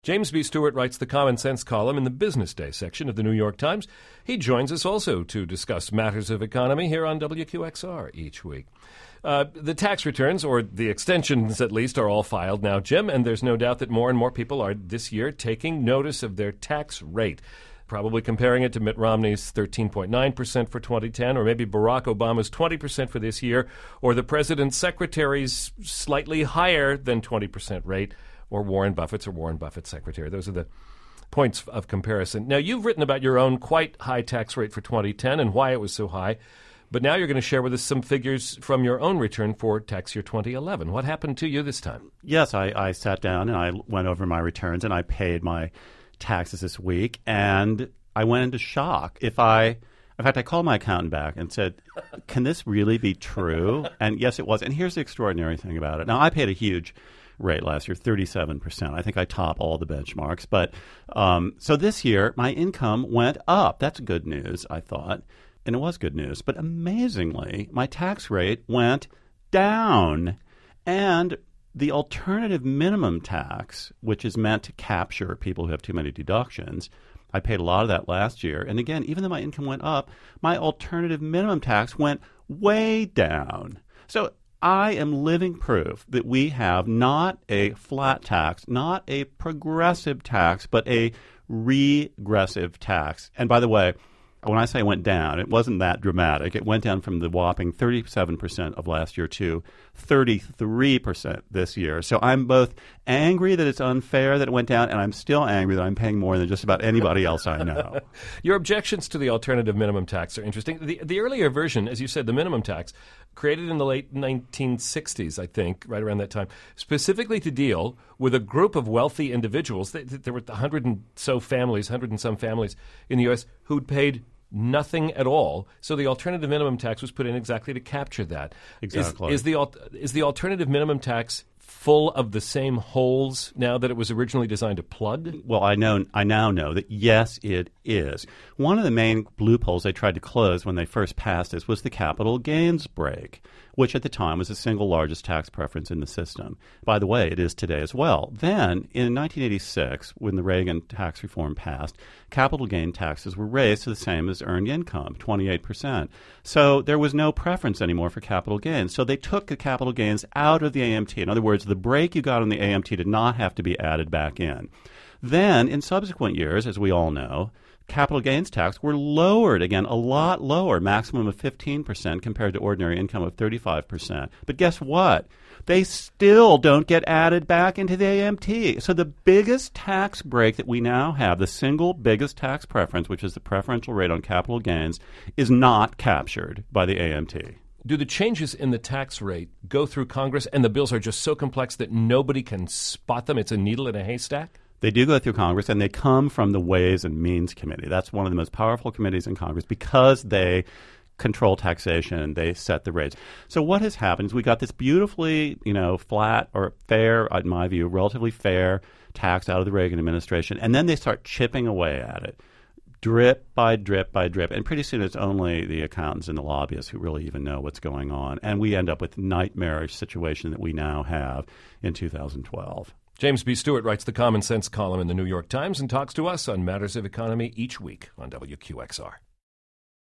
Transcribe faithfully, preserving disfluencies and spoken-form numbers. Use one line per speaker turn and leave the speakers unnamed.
James B. Stewart writes the Common Sense column in the Business Day section of the New York Times. He joins us also to discuss matters of economy here on W Q X R each week. Uh, the tax returns, or the extensions at least, are all filed now, Jim, and there's no doubt that more and more people are this year taking notice of their tax rate, probably comparing it to Mitt Romney's thirteen point nine percent for twenty ten, or maybe Barack Obama's twenty percent for this year, or the president's secretary's slightly higher than twenty percent rate, or Warren Buffett's or Warren Buffett's secretary. Those are the points of comparison. Now, you've written about your own quite high tax rate for twenty ten and why it was so high, but now you're going to share with us some figures from your own return for tax year twenty eleven. What happened to you this time?
Yes, I, I sat down and I went over my returns and I paid my taxes this week, and I went into shock. If I, in fact, I called my accountant back and said, can this really be true? And yes, it was. And here's the extraordinary thing about it. Now, I paid a huge rate last year, thirty-seven percent. I think I top all the benchmarks. But um, so this year, my income went up. That's good news, I thought. And it was good news. But amazingly, my tax rate went down. And the alternative minimum tax, which is meant to capture people who have too many deductions, I paid a lot of that last year. And again, even though my income went up, my alternative minimum tax went way down. So I am living proof that we have not a flat tax, not a progressive tax, but a regressive tax. And by the way, when I say it went down, it wasn't that dramatic. It went down from the whopping thirty-seven percent of last year to thirty-three percent this year. So I'm both angry that it's unfair that it went down, and I'm still angry that I'm paying more than just about anybody else I know.
Your objections to the alternative minimum tax are interesting. The, the earlier version, as you said, the minimum tax, created in the late nineteen sixties, I think, right around that time, specifically to deal with a group of wealthy individuals. There were a hundred and so families, hundred and some families in the U S who'd paid nothing at all. So the alternative minimum tax was put in exactly to capture that.
Exactly.
Is, is the is the alternative minimum tax full of the same holes now that it was originally designed to plug?
Well, I know I now know that yes, it is. One of the main loopholes they tried to close when they first passed this was the capital gains break, which at the time was the single largest tax preference in the system. By the way, it is today as well. Then, in nineteen eighty-six, when the Reagan tax reform passed, capital gain taxes were raised to the same as earned income, twenty-eight percent. So there was no preference anymore for capital gains. So they took the capital gains out of the A M T. In other words, the break you got on the A M T did not have to be added back in. Then, in subsequent years, as we all know, capital gains tax were lowered, again, a lot lower, maximum of fifteen percent compared to ordinary income of thirty-five percent. But guess what? They still don't get added back into the A M T. So the biggest tax break that we now have, the single biggest tax preference, which is the preferential rate on capital gains, is not captured by the A M T.
Do the changes in the tax rate go through Congress and the bills are just so complex that nobody can spot them? It's a needle in a haystack?
They do go through Congress, and they come from the Ways and Means Committee. That's one of the most powerful committees in Congress because they control taxation. They set the rates. So what has happened is we got this beautifully, you know, flat or fair, in my view, relatively fair tax out of the Reagan administration, and then they start chipping away at it, drip by drip by drip. And pretty soon it's only the accountants and the lobbyists who really even know what's going on. And we end up with the nightmarish situation that we now have in two thousand twelve.
James B. Stewart writes the Common Sense column in the New York Times and talks to us on matters of economy each week on W Q X R.